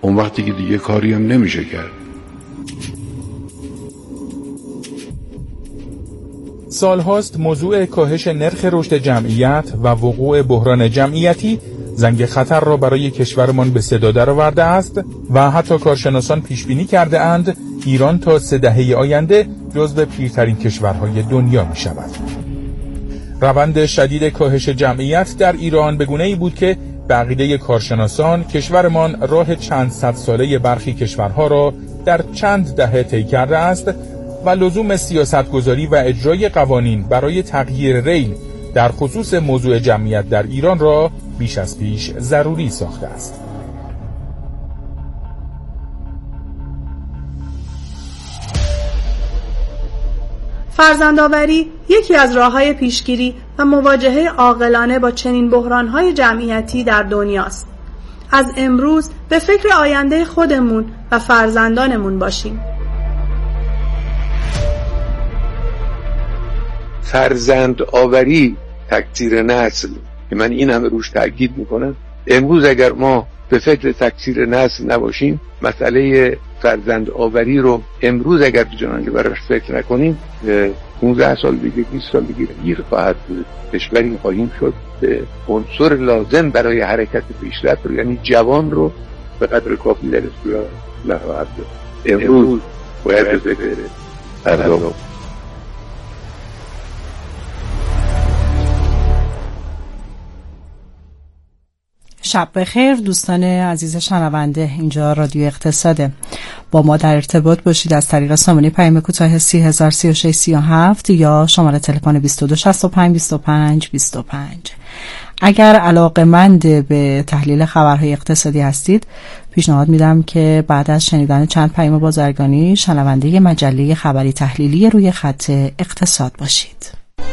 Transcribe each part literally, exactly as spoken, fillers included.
اون وقتی که دیگه کاری هم نمیشه کرد. سالهاست موضوع کاهش نرخ رشد جمعیت و وقوع بحران جمعیتی زنگ خطر را برای کشورمان به صدا درآورده است و حتی کارشناسان پیش بینی کرده اند ایران تا سه دهه آینده جزو پیرترین کشورهای دنیا می شود. روند شدید کاهش جمعیت در ایران به گونه‌ای بود که به عقیده کارشناسان کشورمان راه چند صد ساله برخی کشورها را در چند دهه طی کرده است و لزوم سیاستگذاری و اجرای قوانین برای تغییر ریل در خصوص موضوع جمعیت در ایران را بیش از پیش ضروری ساخته است. فرزندآوری یکی از راه‌های پیشگیری و مواجهه عاقلانه با چنین بحران‌های جمعیتی در دنیاست. از امروز به فکر آینده خودمون و فرزندانمون باشیم. فرزند آوری تکثیر نسل که من این همه روش تاکید میکنم، امروز اگر ما به فکر تکثیر نسل نباشیم، مسئله فرزند آوری رو امروز اگر جنانجه براش فکر نکنیم، پانزده سال دیگه بیست سال دیگه گیر خواهد بود. کشوری خواهیم شد به عنصر لازم برای حرکت پیشرفت رو، یعنی جوان رو به قدر کافی در اختیار نخواهد داشت. امروز باید به فکر پرداخت. شب بخیر دوستان عزیز شنونده، اینجا رادیو اقتصاده. با ما در ارتباط باشید از طریق سامانه پیام کوتاه سی هزار سی و شش سی و هفت یا شماره تلفن بیست و دو شصت و پنج بیست و پنج بیست و پنج. اگر علاقه‌مند به تحلیل خبرهای اقتصادی هستید، پیشنهاد میدم که بعد از شنیدن چند پیام بازرگانی شنونده مجله خبری تحلیلی روی خط اقتصاد باشید.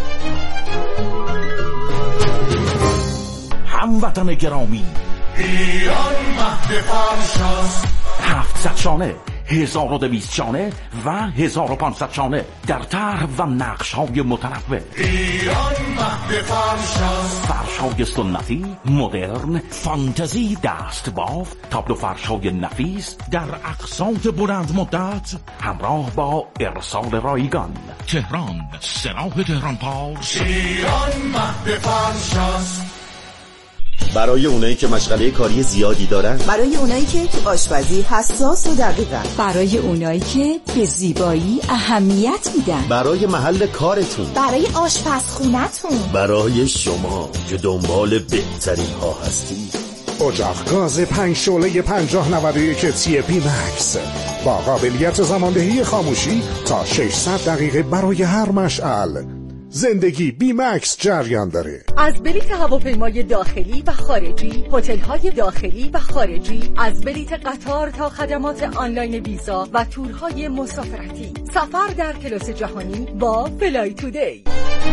هموطن گرامی، ایران مهد فرشاست. هفتصد شانه، هزار و دویست شانه و هزار و پانصد شانه در طرح و نقش های متنوع. ایران مهد فرشاست. فرش‌های سنتی، مدرن، فانتزی، دستباف، تابلو فرش‌های نفیس در اقساط بلند مدت همراه با ارسال رایگان. تهران، سراح تهران پارس. ایران مهد فرشاست. برای اونایی که مشغله کاری زیادی دارن، برای اونایی که تو آشپزی حساس و دقیقن، برای اونایی که به زیبایی اهمیت میدن، برای محل کارتون، برای آشپزخونتون، برای شما که دنبال بهترین ها هستید. اجاق گاز پنج شعله پنجاه نود و یک تی پی مکس با قابلیت زماندهی خاموشی تا ششصد دقیقه برای هر مشعل. زندگی بی مکس جریان داره. از بلیت هواپیمای داخلی و خارجی، هتل‌های داخلی و خارجی، از بلیت قطار تا خدمات آنلاین ویزا و تورهای مسافرتی. سفر در کلاس جهانی با فلای تودی.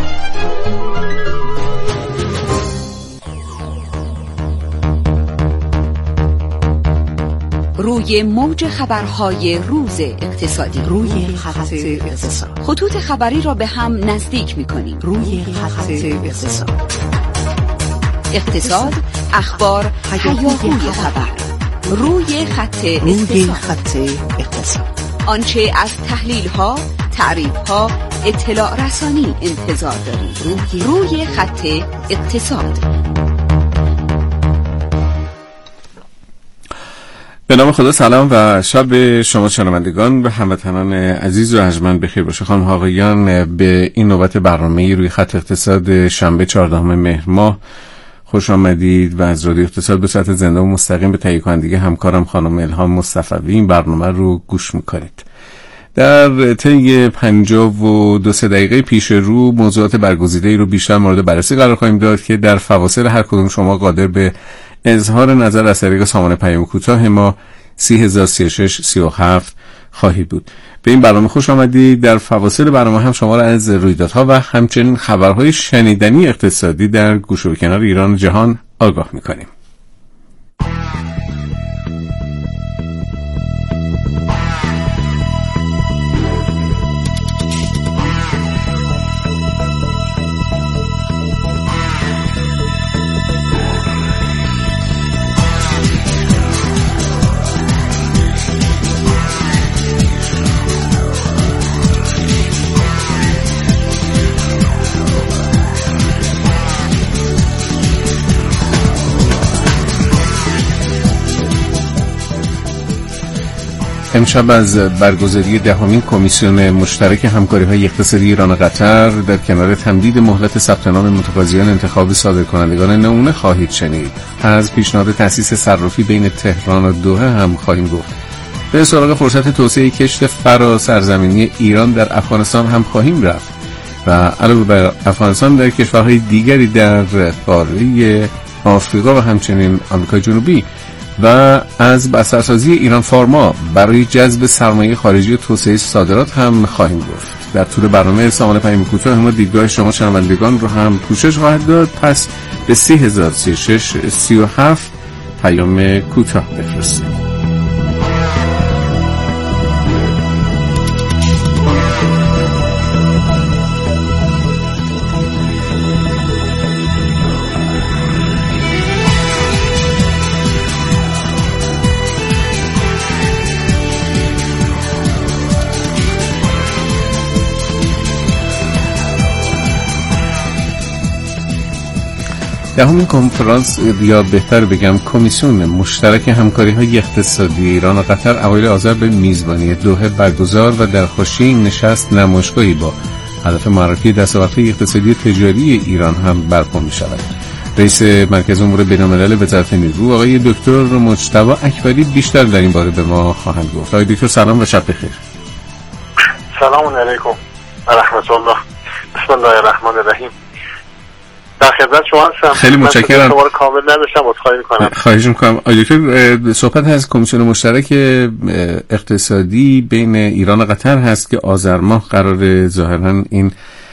روی موج خبرهای روز اقتصادی، روی خط اقتصاد. خطوط خبری را به هم نزدیک می‌کنیم. روی خط اقتصاد. اقتصاد، اخبار، هیاهوی خبر. روی خط اقتصاد. خط اقتصاد. آنچه از تحلیل‌ها، تعریف‌ها، اطلاع رسانی انتظار داریم. روی, روی خط اقتصاد. به نام خدا، سلام و شب شما شنوندگان و هموطنان عزیز و ارجمند بخیر باشه. خانم ها آقایان، به این نوبت برنامه روی خط اقتصاد شنبه چهاردهم مهر ماه خوش آمدید و از رادیو اقتصاد به صورت زنده و مستقیم به تهیه کننده همکارم خانم الهام مصطفی این برنامه رو گوش میکنید. در طی پنجاه و دو سه دقیقه پیش رو موضوعات برگزیده‌ای رو بیشتر مورد بررسی قرار خواهیم داد که در فواصل هر کدوم شما قادر به اظهار نظر از طریق سامانه پیام کوتاه ما سی هزار سی و شش سی و هفت خواهید بود. به این برنامه خوش آمدید. در فواصل برنامه هم شما را از رویدادها و همچنین خبرهای شنیدنی اقتصادی در گوشه و کنار ایران و جهان آگاه می‌کنیم. امشب از برگزاری دهمین کمیسیون مشترک همکاری‌های اقتصادی ایران و قطر در کنار تمدید مهلت ثبت نام متقاضیان انتخاب صادرکنندگان نمونه خواهید شنید. از پیشنهاد تأسیس صرافی بین تهران و دوحه هم خواهیم گفت. به سراغ فرصت توسعه کشت فرا سرزمینی ایران در افغانستان هم خواهیم رفت و علاوه بر افغانستان در کشورهای دیگری در قاره آفریقا و همچنین آمریکای جنوبی و از بسترسازی ایران فارما برای جذب سرمایه خارجی و توسعه صادرات هم خواهیم گفت. در طول برنامه سامان پیام کوتاه ما دیدگاه شما شنوندگان رو هم پوشش خواهد داد. پس به سی هزار سی و شش سی و هفت پیام کوتاه بفرستید. دهمین کنفرانس یا بهتر بگم کمیسیون مشترک همکاری‌های اقتصادی ایران و قطر اوایل آذر به میزبانی دوحه برگزار و در حاشیه این نشست نمایشگاهی با هدف معرفی دستاوردهای اقتصادی تجاری ایران هم برپا می‌شود. رئیس مرکز امور بین‌الملل وزارت نیرو آقای دکتر مجتبی اکبری بیشتر در این باره به ما خواهند گفت. آقای دکتر سلام و شب بخیر. سلام علیکم و رحمت الله. بسم الله الرحمن الرحیم. در خدمت شما هستم. خیلی متشکرم. شما رو کامل نداشتم، عذرخواهی می‌کنم. خواهش می‌کنم. آقای دکتر صحبت از کمیسیون مشترک اقتصادی بین ایران و قطر هست که آذر ماه قرار ظاهراً این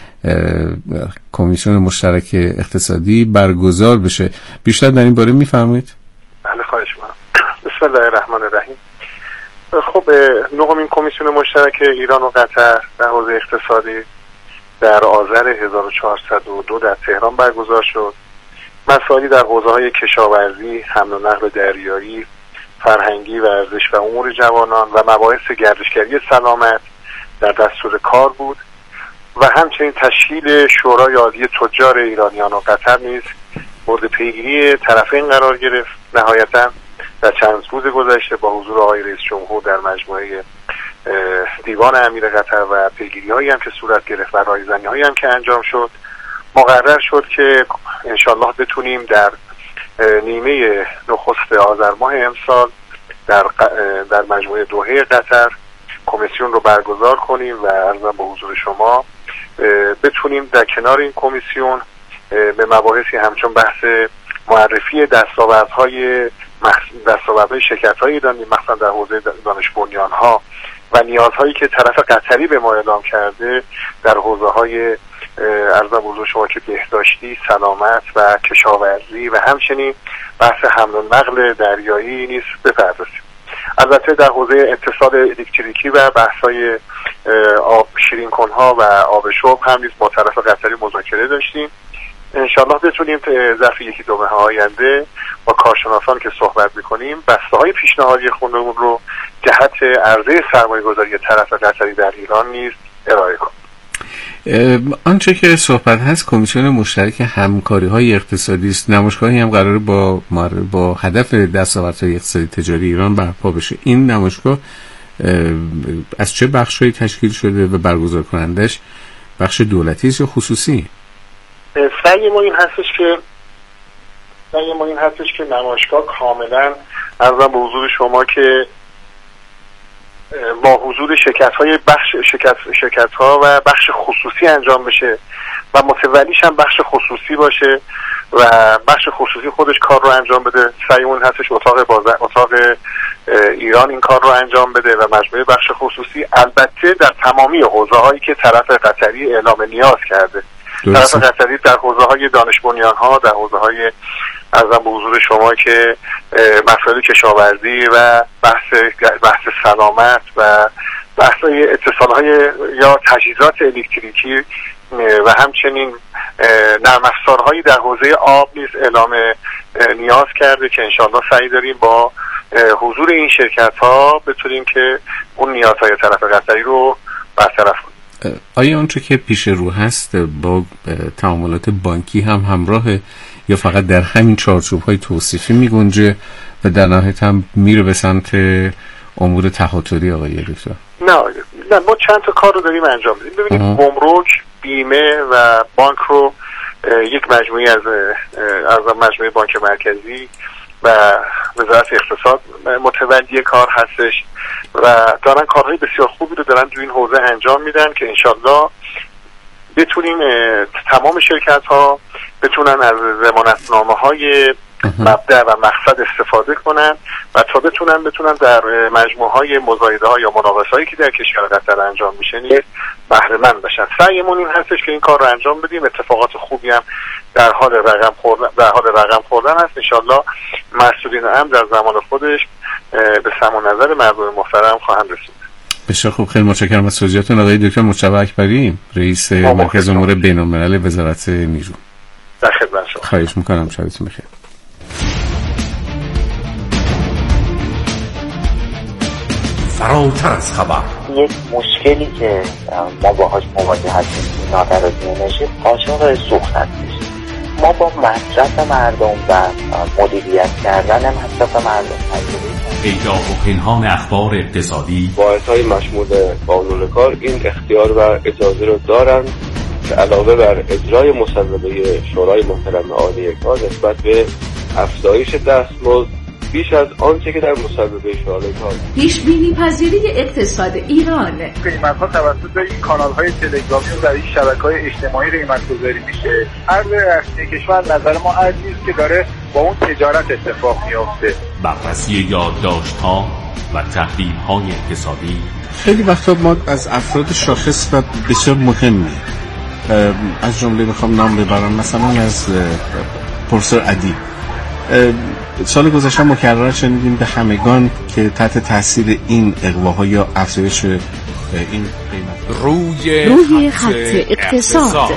کمیسیون مشترک اقتصادی برگزار بشه. بیشتر در این باره می‌فرمایید؟ بله خواهش می‌کنم. بسم الله الرحمن الرحیم. خب نهمین کمیسیون مشترک ایران و قطر در حوزه اقتصادی در آذر هزار و چهارصد و دو در تهران برگزار شد. مسائلی در حوزه‌های کشاورزی، حمل و نقل دریایی، فرهنگی، ورزش و امور جوانان و مباحث گردشگری سلامت در دستور کار بود و همچنین تشکیل شورای عالی تجار ایرانیان و قطر نیز مورد پیگیری طرفین قرار گرفت. نهایتاً در چند روز گذشته با حضور آقای رئیس جمهور در مجموعه دیوان امیر قطر و پیگیری هایی هم که صورت گرفت و رایزنی هایی هم که انجام شد، مقرر شد که انشالله بتونیم در نیمه نخست آذر ماه امسال در, در مجموعه دوحه قطر کمیسیون رو برگزار کنیم و عرضم به حضور شما بتونیم در کنار این کمیسیون به مباحثی همچون بحث معرفی دستاوردهای دستاوردهای شرکت‌های ایرانی مثلا در حوزه دانش بنیان‌ها و نیازهایی که طرف قطری به ما اعلام کرده در حوزه‌های عرضم حضور شما که بهداشتی، سلامت و کشاورزی و همچنین بحث حمل و نقل دریایی نیز بپردازیم. البته در حوزه اتصال الکتریکی و بحث‌های آب شیرین کنها و آب شرب هم نیز با طرف قطری مذاکره داشتیم. انشالله بتونیم ظرف یکی دو ماه آینده با کارشناسان که صحبت میکنیم بسته های پیشنهادی خودمون رو جهت عرضه سرمایه گذاری طرف قطری در ایران نیز ارائه کنیم. آنچه که صحبت هست کمیسیون مشترک همکاری های اقتصادی است. نمایشگاهی هم قراره با با هدف دستاوردهای اقتصادی تجاری ایران برپا بشه. این نمایشگاه از چه بخشی تشکیل شده و برگزار کنندش بخش دولتی است یا خصوصی؟ سعی ما این هستش که سعی ما این هستش که نمایشگاه کاملا عرضم به حضور شما که با حضور شرکت‌های بخش شرکت شرکت‌ها و بخش خصوصی انجام بشه و متولیش هم بخش خصوصی باشه و بخش خصوصی خودش کار رو انجام بده. سعی اون هستش اتاق باز اتاق ایران این کار رو انجام بده و مجموعه بخش خصوصی البته در تمامی حوزه‌هایی که طرف قطری اعلام نیاز کرده. طرف قطری در حوزه‌های دانش بنیان‌ها، در حوزه‌های ارزم به حضور شما که مسائل کشاورزی و بحث بحث سلامت و بحث‌های اتصال‌های یا تجهیزات الکتریکی و همچنین نرم افزارهایی در حوزه آب نیز اعلام نیاز کرده که انشالله سعی داریم با حضور این شرکت‌ها بتونیم که اون نیازهای طرف قطری رو برطرف کنیم. آیا اونچه که پیش رو هست با تعاملات بانکی هم همراه یا فقط در همین چارچوب‌های توصیفی می‌گنجه و در نهایت هم میره به سمت امور تهاتری آقای دکتر؟ نه نه ما چند تا کار رو داریم انجام میدیم. ببینید گمرک، بیمه و بانک رو یک مجموعی از از مجموعه بانک مرکزی و وزارت اقتصاد متولی کار هستش و دارن کارهای بسیار خوبی رو دارن تو این حوزه انجام میدن که انشالله بتونیم تمام شرکت ها بتونن از ضمانتنامه های مبدأ و مقصد استفاده کنن و تا بتونن بتونن در مجموعه های مزایده ها یا مناقصه هایی که در کشور قطر انجام میشه نیز بهره مند بشن. سعیمون این هستش که این کار رو انجام بدیم. اتفاقات خوبی هم در حال رقم خوردن در حال رقم خوردن هست. انشالله مسئولین امر در زمان خودش به سمع و نظر مردم محترم خواهند رسید. بسیار خوب، خیلی متشکرم از توضیحاتتون آقای دکتر مجتبی اکبری، رئیس مرکز امور بین‌الملل وزارت نیرو. در خدمت شما. خواهش می‌کنم، شبتون بخیر. فراتر از خبر، یک مشکلی که ما باهاش مواجه هستیم نادرازی انرژی قاچاق سوخت هستش. ما با مصرف مردم و مدیریت کردن مصرف مردم پیدا و پنهان اخبار اقتصادی، واحدهای مشمول قانون کار این اختیار و اجازه رو دارند که علاوه بر اجرای مصوبه شورای محترم عالی کار نسبت به افزایش دستمزد بیش از آنچه که در مصوبه شورای کار پیش بینی پذیری اقتصاد ایران، قیمت‌ها توسط این کانال‌های تلگرامی و در این شبکه‌های اجتماعی قیمت‌گذاری میشه. ارز رسمی کشور نظر ما ارزی است که داره با اون تجارت اتفاق میفته. بررسی یادداشت‌ها و تحلیل‌های اقتصادی. خیلی وقتا ما از افراد شاخص و بسیار مهمی از جمله میخوام نام ببرم، مثلا از پروفسور ادیب. سال گذشته مکرر شنیدیم به همگان که تحت تاثیر این اغواها یا افزایش این قیمت روی, روی خط, خط اقتصاد, اقتصاد.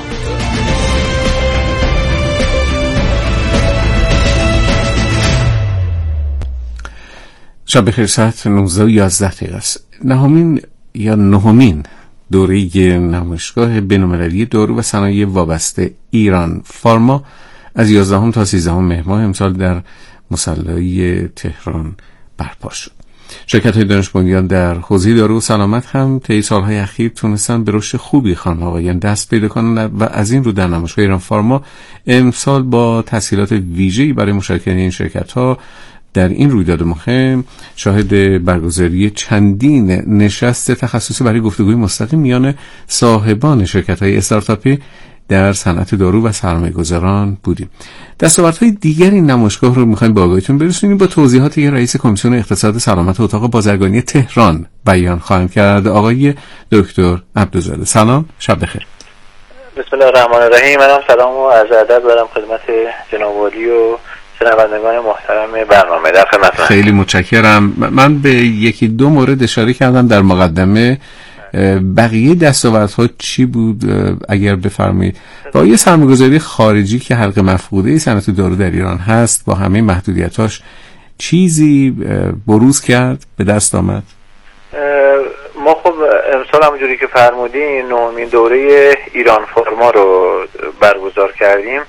شب بخیر. ساعت نوزده و یازده دقیقه است. نهمین یا نهمین دوره نمایشگاه بین‌المللی دارو و صنایع وابسته ایران فارما از یازدهم تا سیزدهم مهر ماه امسال در مصلی تهران برپا شد. شرکت‌های دانش بنیان در حوزه دارو و سلامت هم طی سال‌های اخیر تونستن به رشد خوبی خانم آقایان دست پیدا کنند و از این رو در نمایشگاه ایران فارما امسال با تسهیلات ویژه‌ای برای مشارکت این شرکت‌ها در این رویداد مهم شاهد برگزاری چندین نشست تخصصی برای گفتگوی مستقیم میان صاحبان شرکت‌های استارتاپی در صنعت دارو و سرمایه‌گذاران بودیم. دستاوردهای دیگر این نمایشگاه رو می‌خوایم با آگاهیتون برسونیم با توضیحاتی که رئیس کمیسیون اقتصاد سلامت اتاق بازرگانی تهران بیان خواهم کرد، آقای دکتر عبدالزاده. سلام، شب بخیر. بسم الله الرحمن الرحیم. منم سلام و عرض ادب دارم خدمت جناب عالی و شنوندگان محترم برنامه. در خدمتتونم. خیلی متشکرم. من به یکی دو مورد اشاره کردم در مقدمه، بقیه دستاوردها چی بود اگر بفرمایید؟ با یه سرمایه‌گذاری خارجی که حلقه مفقوده صنعت دارو در ایران هست با همه محدودیتاش چیزی بروز کرد، به دست آمد؟ ما خب امسال همونجوری که فرمودین نهمین دوره ایران فارما رو برگزار کردیم.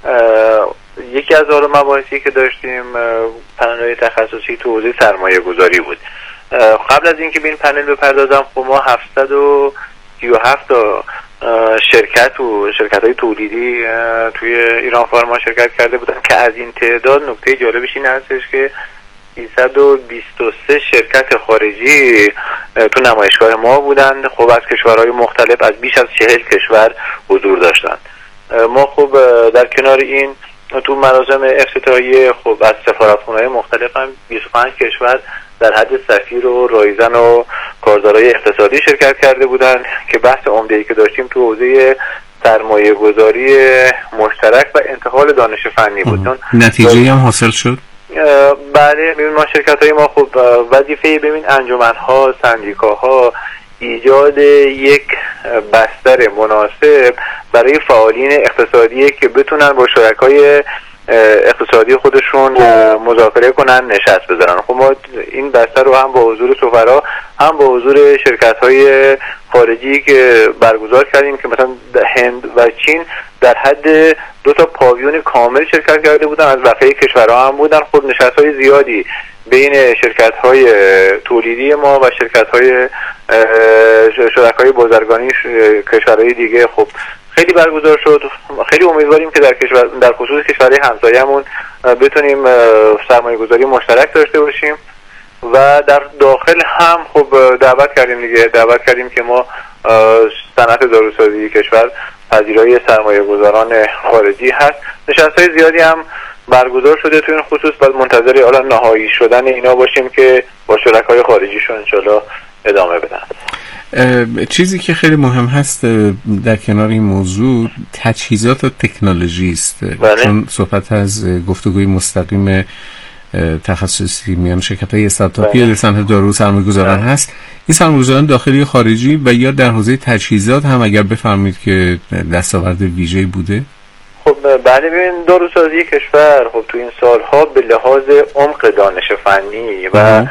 یکی از آرا مباحثی که داشتیم پنل‌های تخصصی تو حوزه سرمایه گذاری بود. قبل از اینکه به این پنل بپردازم، خب ما هفتصد و سی و هفت تا شرکت و شرکت‌های تولیدی توی ایران فارما شرکت کرده بودن که از این تعداد نکته جالبش این هستش که سیصد و بیست و سه شرکت خارجی تو نمایشگاه ما بودند. خب از کشورهای مختلف از بیش از چهل کشور حضور داشتند. ما خب در کنار این تو مراسم افتتاحیه خب از سفارتخونه‌های مختلف هم بیست و پنج کشور در حد سفیر و رایزن و کارزارهای اقتصادی شرکت کرده بودند که بحث عمده‌ای که داشتیم تو حوزه سرمایه گذاری مشترک و انتقال دانش فنی بود. نتیجه هم حاصل شد؟ بله، ببین ما شرکت‌های ما خب وظیفه ببین انجمن‌ها، سندیکاها ایجاد یک بستر مناسب برای فعالین اقتصادی که بتونن با شرکای اقتصادی خودشون مذاکره کنن، نشست بذارن. خب ما این بستر رو هم با حضور سفرا هم با حضور شرکت‌های خارجی که برگزار کردیم که مثلا هند و چین در حد دو تا پاویون کامل شرکت کرده بودن، از بقیه کشورها هم بودن. خب نشست‌های زیادی بین شرکت های تولیدی ما و شرکت های شرکای بازرگانی کشورهای دیگه خب خیلی برگزار شد. خیلی امیدواریم که در کشور در خصوص کشورهای همسایه‌مون بتونیم سرمایه گذاری مشترک داشته باشیم و در داخل هم خب دعوت کردیم دیگه دعوت کردیم که ما صنعت داروسازی کشور پذیرای سرمایه گذاران خارجی هست. نشست‌های زیادی هم برگزار شده تو این خصوص، بعد منتظر حالا نهایی شدن اینا باشیم که با شرکای خارجیشون انشالله ادامه بدن. چیزی که خیلی مهم هست در کنار این موضوع تجهیزات و تکنولوژی است. بله. چون صحبت از گفتگوی مستقیم تخصصی میان شرکت‌های استارتاپی در صنعت دارو سرمایه‌گذاران هست. این سرمایه‌گذاران داخلی و خارجی و یا در حوزه تجهیزات هم اگر بفرمایید که دستاورد ویژه‌ای بوده؟ خب بله، ببین داروسازی کشور خب تو این سالها به لحاظ عمق دانش فنی و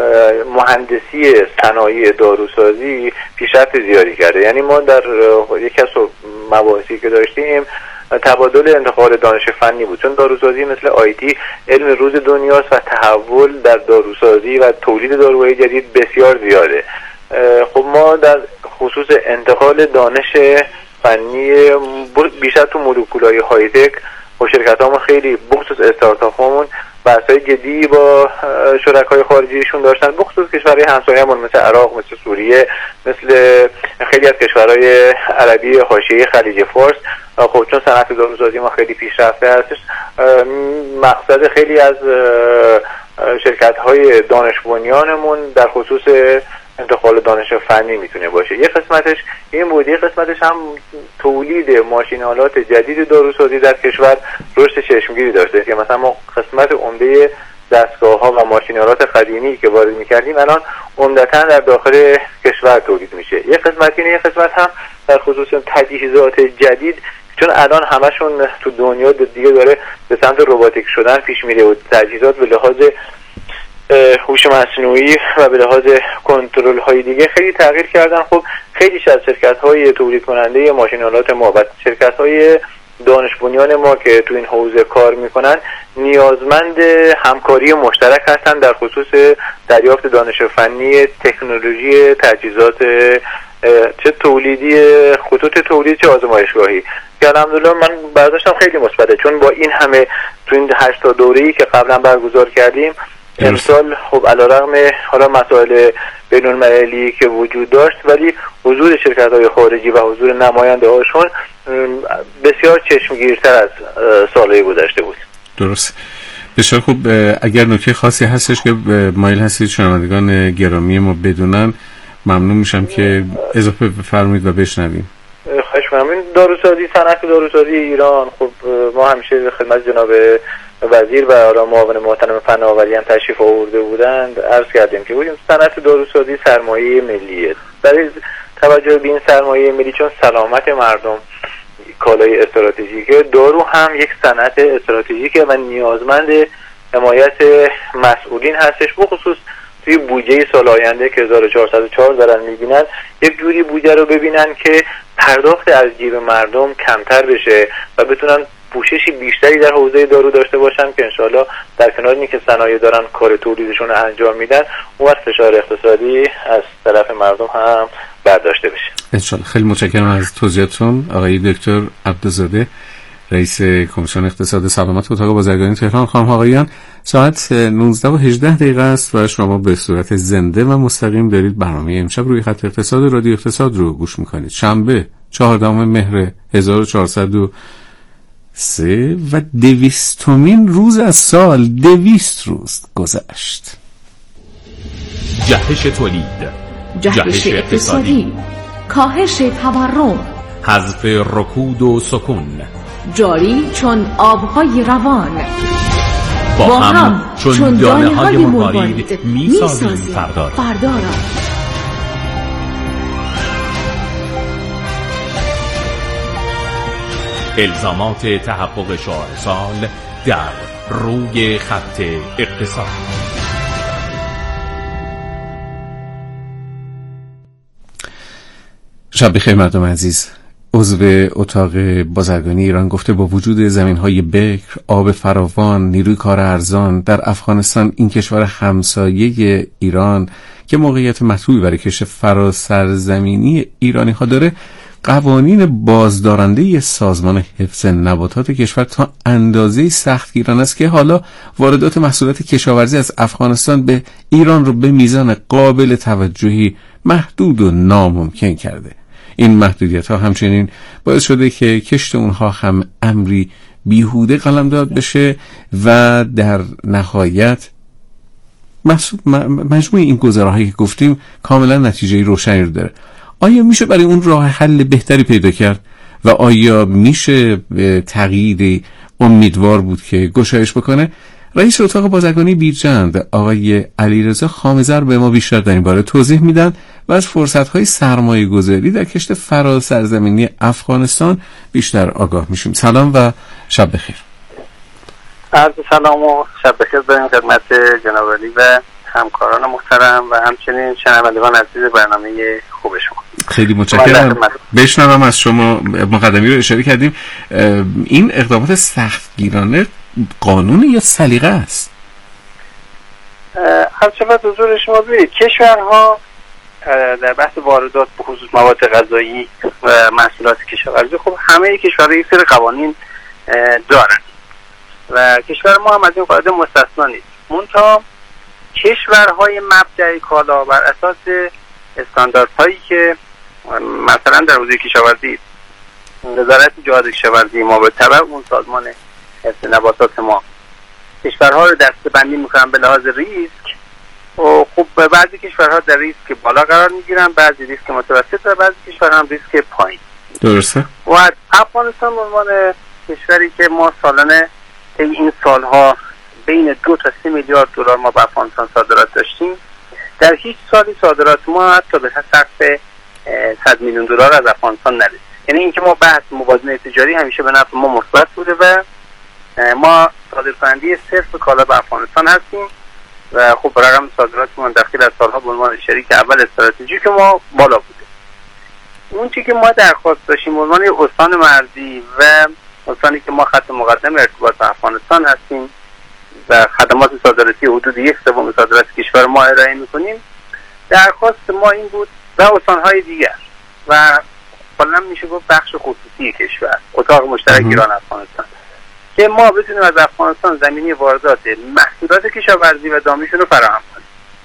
مهندسی صنایع داروسازی پیشرفت زیادی کرده. یعنی ما در یکی از مباحثی که داشتیم تبادل انتقال دانش فنی بود، چون داروسازی مثل آیتی علم روز دنیاست و تحول در داروسازی و تولید داروهای جدید بسیار زیاده. خب ما در خصوص انتقال دانش فنی بیشتر تو مولکولای های تک با شرکتامون خیلی بخصوص استارتاپ همون بحث‌های جدی با شرکای خارجیشون داشتن، بخصوص کشورهای همسایه‌مون مثل عراق، مثل سوریه، مثل خیلی از کشورهای عربی حاشیه خلیج فارس. خب چون صنعت داروسازی ما خیلی پیشرفته هستش، مقصد خیلی از شرکت‌های دانش بنیانمون در خصوص انتقال دانش فنی میتونه باشه. یه قسمتش این بود، یه قسمتش هم تولید ماشین‌آلات جدید داروسازی در کشور رشد چشمگیری داشته که مثلا ما قسمت عمده دستگاه‌ها و ماشین‌آلات قدیمی که وارد می‌کردیم الان عمدتاً در داخل کشور تولید میشه. یه قسمت اینه، یه قسمت هم در خصوص تجهیزات جدید، چون الان همشون تو دنیا دیگه داره به سمت رباتیک شدن پیش میره و تجهیزات به لحاظ هوش مصنوعی و به لحاظ کنترل های دیگه خیلی تغییر کردن. خب خیلی از شرکت های تولید کننده ماشین‌آلات ما و شرکت های دانش بنیان ما که تو این حوزه کار میکنن نیازمند همکاری مشترک هستن در خصوص دریافت دانش فنی، تکنولوژی، تجهیزات چه تولیدی، خطوط تولید، چه آزمایشگاهی، که الحمدلله من برداشتم خیلی مثبته، چون با این همه تو این هشت تا دوره‌ای که قبلا برگزار کردیم امسال خب علیرغم حالا مسائل بین‌المللی که وجود داشت ولی حضور شرکت‌های خارجی و حضور نماینده‌هاشون بسیار چشمگیرتر از سال‌های گذشته بود. درست. بسیار خوب. اگر نکته خاصی هستش که مایل هستید شنوندگان گرامی ما بدونن ممنون میشم که اضافه بفرمایید و بشنویم. خواهش می‌کنم. این داروسازی، صنعت داروسازی ایران خب ما همیشه خدمت جناب وزیر و حالا معاون محترم فناوری هم تشریف آورده بودند عرض کردیم که بودیم صنعت داروسازی سرمایه ملیه. برای توجه به این سرمایه ملی، چون سلامت مردم کالای استراتژیکه، دارو هم یک صنعت استراتژیکه و نیازمند حمایت مسئولین هستش، بخصوص توی بودجه سال آینده که هزار و چهارصد و چهار دارن میبینن یک جوری بودجه رو ببینن که پرداخت از جیب مردم کمتر بشه و بتونن پوششی بیشتری در حوزه دارو داشته باشن که انشالله در کنار اینی که صنایع دارن کار تولیدشون رو انجام میدن اون وقت فشار اقتصادی از طرف مردم هم برداشته بشه. انشالله. خیلی متشکرم از توضیحاتتون آقای دکتر عبدزاده، رئیس کمیسیون اقتصاد سلامت اتاق بازرگانی تهران. خانم آقایان، ساعت نوزده و هجده دقیقه است و شما به صورت زنده و مستقیم دارید برنامه امشب روی خط اقتصاد رادیو اقتصاد رو گوش میکنید. شنبه چهاردهم مهر هزار و چهارصد و سه و دویستمین روز از سال، دویست روز گذشت. جهش تولید، جهش اقتصادی، کاهش تورم، حذف رکود و سکون، جاری چون آبهای روان، با, با هم چون دانه های مروارید می سازیم فردا را. الزامات تحقق شهرسال در روی خط اقتصاد. شب بخیر مردم عزیز. عضو اتاق بازرگانی ایران گفته با وجود زمین‌های بکر، آب فراوان، نیروی کار ارزان در افغانستان، این کشور همسایه ایران که موقعیت مطلوبی برای کشت فراسرزمینی ایرانی ها داره، قوانین بازدارنده سازمان حفظ نباتات کشور تا اندازه سختگیرانه است که حالا واردات محصولات کشاورزی از افغانستان به ایران رو به میزان قابل توجهی محدود و ناممکن کرده. این محدودیت ها همچنین باعث شده که کشت اونها هم امری بیهوده قلمداد بشه و در نهایت مجموع این گزاره‌هایی که گفتیم کاملا نتیجه روشنی رو داره. آیا میشه برای اون راه حل بهتری پیدا کرد و آیا میشه به تغییری امیدوار بود که گشایش بکنه؟ رئیس اتاق بازرگانی بیرجند آقای علیرضا خامزر به ما بیشتر در این باره توضیح میدن و از فرصت‌های سرمایه گذاری در کشت فراسرزمینی افغانستان بیشتر آگاه میشیم. سلام و شب بخیر. عرض سلام و شب بخیر داریم خدمت جناب علی و همکاران محترم و همچنین شنوندگان عزیز برنامه خوب شما. خیلی متشکرم. بشنوم از شما، مقدمی رو اشاره کردیم، این اقدامات سختگیرانه قانون یا سلیقه است؟ خدمت حضور شما ببینید، کشورها در بحث واردات به خصوص مواد غذایی و محصولات کشاورزی خب همه کشورها یک سری قوانین دارن و کشور ما هم از این قاعده مستثنا نیست. منتها کشورهای مبدأ کالا بر اساس استانداردهایی که مثلا در حوزه کشاورزی وزارت جهاد کشاورزی ما به تبع اون سازمان حفظ نباتات ما کشورها رو دسته‌بندی میکنن به لحاظ ریسک و خب بعضی کشورها در ریسک بالا قرار میگیرن، بعضی ریسک متوسط و بعضی کشورها هم ریسک پایین. درسته. و افغانستان به عنوان کشوری که ما سالانه این سالها بین دو تا سه میلیارد دلار ما به افغانستان صادرات داشتیم، در هیچ سالی صادرات ما حتی به سقف صد میلیون دلار از افغانستان نرسید. یعنی اینکه ما بحث موازنه تجاری همیشه به نفع ما مثبت بوده و ما صادرکننده صرف کالا به افغانستان هستیم و خب رقم صادراتمون داخل از سالها به عنوان شریک اول استراتژیک ما بالا بوده. اون چیزی که ما درخواست داشتیم به عنوان استان مرزی و استانی که ما خط مقدم ارتباط با افغانستان هستیم و خدمات صادراتی حدود یک سوم صادرات کشور ما ارائه می‌کنیم، درخواست ما این بود و استان‌های دیگر و کلاً میشه گفت بخش خصوصی کشور، اتاق مشترک ایران افغانستان، که ما بتونیم از افغانستان زمینی واردات محصولات کشاورزی و دامیشون رو فراهم کنیم.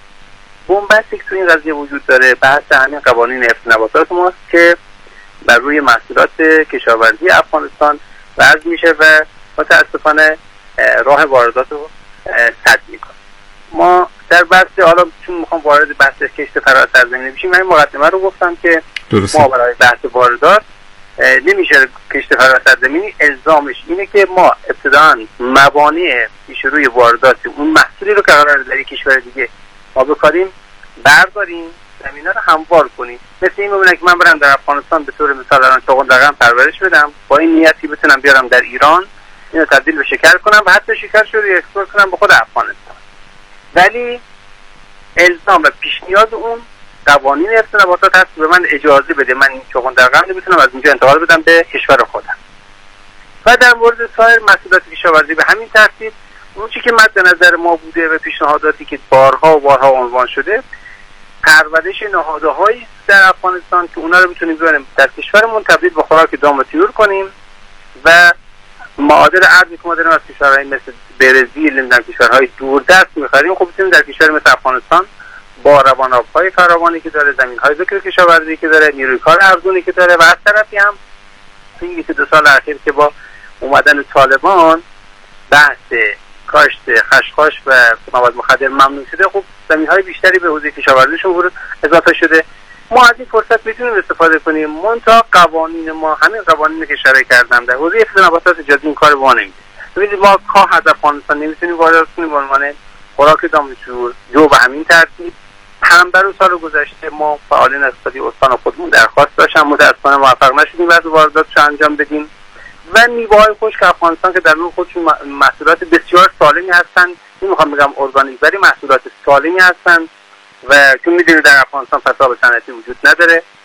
بنبستی که تو این قضیه وجود داره بحث همین قوانین حفظ نباتات ماست که بر روی محصولات کشاورزی افغانستان وضع میشه و متاسفانه راه واردات رو سد میکنه. ما در بحث حالا چون میخوام وارد بحث کشت فراسرزمینی بشیم، من این مقدمه رو گفتم که درسته. ما برای بحث واردات نمیشه کشت فراسرزمینی الزامش اینه که ما ابتداً موانع پیش روی واردات اون محصولی رو که قراره در یک کشور دیگه ما بکاریم برداریم، زمینه رو هموار کنیم. مثل این ببینه که من برم در افغانستان به طور مثال الان چغندرغم پرورش بدم، با این نیتی بتونم بیارم در ایران اینو تبدیل به شکر کنم و حتی شکر شو رو اکسپورت کنم به خود افغانستان. ولی الزام و پیش نیاز اون قوانین حفظ نباتات هست به من اجازه بده من این چغندرغم رو بتونم از اینجا انتقال بدم به کشور خودم. و در مورد سایر محصولات کشاورزی به همین ترتیب اون چیزی که مد نظر ما بوده و پیشنهاداتی که بارها و بارها عنوان شده، پرورش نهاده‌هایی در افغانستان که اونا رو بتونیم ببریم در کشورمون تبدیل به خوراک دام و طیور کنیم و معادل ارزی که ما داریم از کشورهای مثل برزیل، نمیدونم کشورهای دوردست می‌خریم، خب بتونیم در کشور مثل افغانستان با رواناب‌های فراوانی که داره، زمین‌های ذکر کشاورزی که داره، نیروی کار ارزونی که داره و از طرفی هم این یک دو سال اخیر که با اومدن طالبان بحث کاشت خشخاش و مواد مخدر ممنوع شده، خب زمین‌های بیشتری به حوزه کشاورزیشون اضافه شده. ما از این فرصت میتونیم استفاده کنیم. منتها قوانین ما همین قوانینی که اشاره کردم در حوزه حفظ نباتات اجازه این کار به ما نمیده. ببینید ما کاه از افغانستان نمیتونیم وارد کنیم به عنوان خوراک دامشور، جو به همین ترتیب. پنبه رو سال گذشته ما فعالین اقتصادی استان خودمون درخواست داشتن، متأسفانه موفق نشدیم بعضی وارداتش انجام بدیم. و میوه‌های خشک افغانستان که در اون خودشون محصولات بسیار سالمی هستن، نمیخوام بگم ارگانیک ولی محصولات سالمی هستن و چون میدونید در افغانستان فساد صنعتی وجود نداره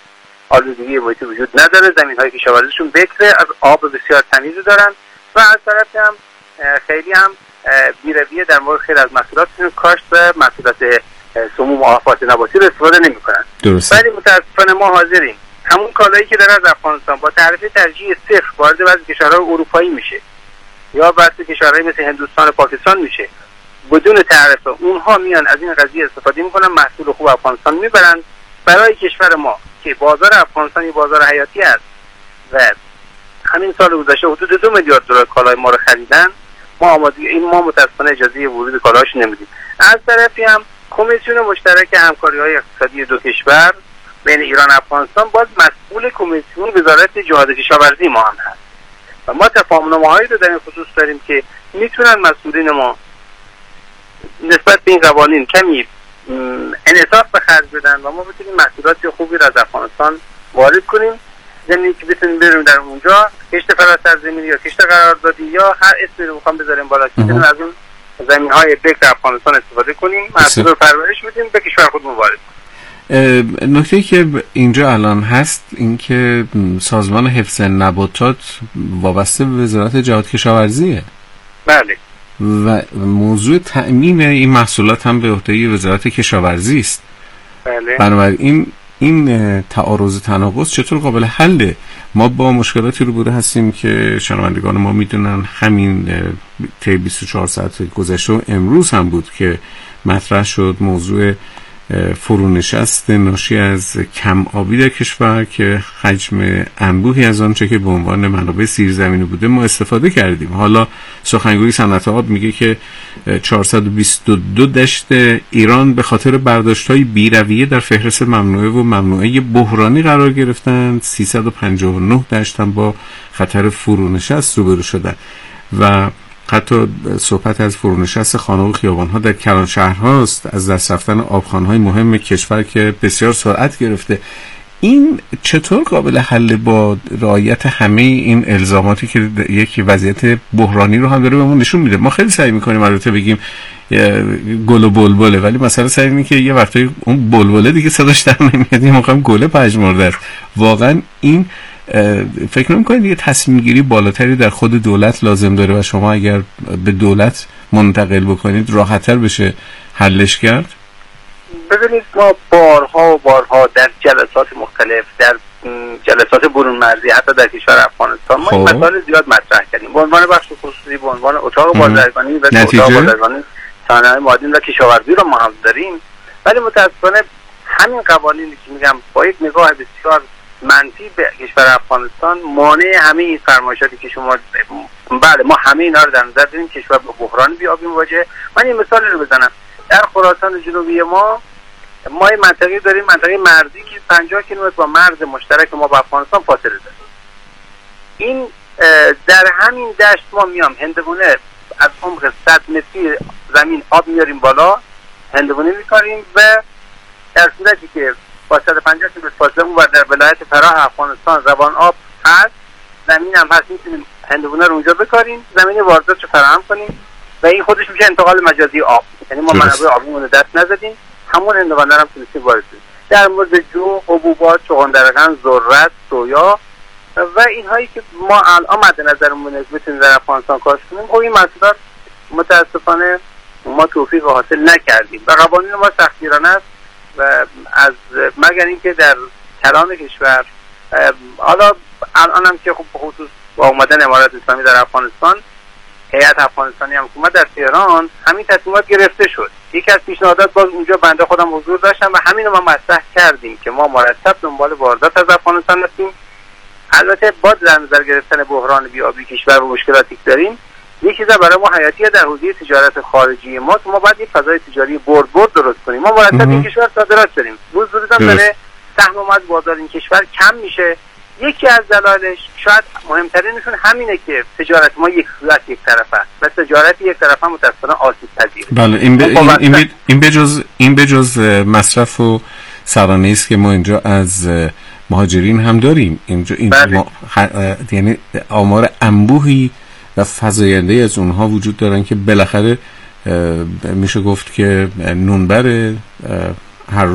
آلودگی محیطی وجود نداره، زمین‌های کشاورزیشون بکره، از آب بسیار تمیزی دارن و از طرف هم خیلی هم بی‌رویه در مورد خیلی از محصولاتشون کاشت و محصولات سموم و آفات نباتی رو استفاده نمی‌کنن. ولی متأسفانه ما حاضریم همون کالایی که داره از افغانستان با تعرفه ترجیحی صفر وارد بعضی کشورهای اروپایی میشه یا بعضی کشورهای مثل هندوستان و پاکستان میشه، بدون تعرفه اونها میان از این قضیه استفاده میکنن، محصول خوب افغانستان میبرن برای کشور ما که بازار افغانستان یه بازار حیاتی است و همین سال گذشته حدود دو میلیارد دلار کالای ما رو خریدن. ما آماده این ما متأسفانه اجازه ورود کالاش نمیدیم. از طرفی هم کمیسیون مشترک همکاری‌های اقتصادی دو کشور بین ایران و افغانستان باز مسئول کمیسیون وزارت جهاد کشاورزی ما هم هست و ما تفاهم‌نامه‌هایی رو در این خصوص داریم که میتونن مسئولین ما نسبت به این قوانین کمی انعطاف به خرج بدن و ما بتونیم محصولات خوبی را از افغانستان وارد کنیم، زمینی که بتونیم بریم در اونجا کشت فراسرزمینی یا کشت قراردادی یا هر اسمی رو بخوام بذاریم بالا که از اون زمین‌های بکر افغانستان استفاده کنیم، محصول رو پرورش بدیم، به کشور خودمون وارد کنیم. نکته‌ای که اینجا الان هست این که سازمان حفظ نباتات وابسته به وزارت جهاد کشاورزیه. بله. و موضوع تأمین این محصولات هم به عهده وزارت کشاورزی است. بله. بنابراین این تعارض تناقض چطور قابل حله؟ ما با مشکلاتی روبرو هستیم که شنوندگان ما میدونن. همین طی بیست و چهار ساعت گذشته و امروز هم بود که مطرح شد موضوع فرونشست ناشی از کم آبی در کشور که حجم انبوهی از آنچه که به عنوان منابع زیرزمینی بوده ما استفاده کردیم. حالا سخنگوی صنعت آب میگه که چهارصد و بیست و دو دشت ایران به خاطر برداشت‌های بی‌رویه در فهرست ممنوعه و ممنوعه بحرانی قرار گرفتند. سیصد و پنجاه و نه دشت هم با خطر فرونشست روبرو شدن و حتی صحبت از فرونشست خانه و خیابان‌ها در کلان شهرهاست، از دست رفتن آبخوان‌های مهم کشور که بسیار سرعت گرفته. این چطور قابل حل با رعایت همه این الزاماتی که یک وضعیت بحرانی رو هم داره بهمون نشون میده؟ ما خیلی سعی می‌کنیم البته بگیم گل و بلبله، ولی مثلا سعی اینه که یه وقتایی اون بلبله دیگه صداش در نمیاد، می‌خوام گل پژمرده است. واقعا این فکر نمی‌کنید یه تصمیم گیری بالاتری در خود دولت لازم داره و شما اگر به دولت منتقل بکنید راحت‌تر بشه حلش کرد؟ ببینید ما بارها و بارها در جلسات مختلف، در جلسات برون مرزی، حتی در کشور افغانستان ما این مسائل زیاد مطرح کردیم به عنوان بخش خصوصی، به عنوان اتاق بازرگانی و اتاق بازرگانی صنایع معدن و کشاورزی رو ما هم داریم. ولی متأسفانه همین قوانینی که میگم با یک نگاه بسیار منفی به کشور افغانستان مانع همه این فرمایشاتی که شما بله ما همه اینا رو در نظر داریم، کشور به بحران بیابی مواجهه. من این مثال رو بزنم. در خراسان جنوبی ما ما این منطقه داریم، منطقه مرزی که پنجاه کیلومتر با مرز مشترک ما با افغانستان فاصله داره. این در همین دشت ما میام هندوانه از عمق صد متری زمین آب میاریم بالا، هندوانه میکاریم و در صورتی که با صد و پنجاه کیلومتر فاصله اون در ولایت فراه افغانستان روان آب هست، زمین هم هست، میتونیم هندوانه رو اونجا بکاریم، زمین واردات رو فراهم کنیم و این خودش میشه انتقال مجازی آب. یعنی ما منابع آبیمون رو دست نزدیم، همون هندوانه هم تونستیم وارد کنیم. در مورد جو، حبوبات، چغندرقند، ذرت، سویا و اینهایی که ما الان مد نظرمون بتونیم در افغانستان کاشت کنیم، خب این محصولات متاسفانه ما توفیق حاصل نکردیم و قوانین ما سختگیرانه است و از مگر اینکه در کلان کشور حالا الان هم که خب خصوص با اومدن امارات اسلامی در افغانستان، هیئت افغانستانی هم حکومت در تهران همین تصمیمات گرفته شد. یکی از پیشنهادات باز اونجا بنده خودم حضور داشتم و همین رو ما مطرح کردیم که ما مرتب دنبال واردات از افغانستان هستیم. البته با در نظر گرفتن بحران بیابی کشور و مشکلاتی که داریم، یک چیز برای ما حیاتیه در حوزه تجارت خارجی ما که ما باید یک فضای تجاری برد برد درست کنیم. ما مرتب این کشور صادرات داریم، روز روز هم داره سهم ما از بازار این کشور کم میشه. یکی از دلایلش شاید مهمترینشون همینه که تجارت ما یک صورت یک طرفه است و تجارت یک طرفه متأسفانه آسیب پذیره. بله این ب... این این, ب... این بجز این بجز مصرف و سرانه است که ما اینجا از مهاجرین هم داریم. اینجا این بله. ما... یعنی آمار انبوهی و فزاینده از اونها وجود دارن که بالاخره میشه گفت که نونبر هر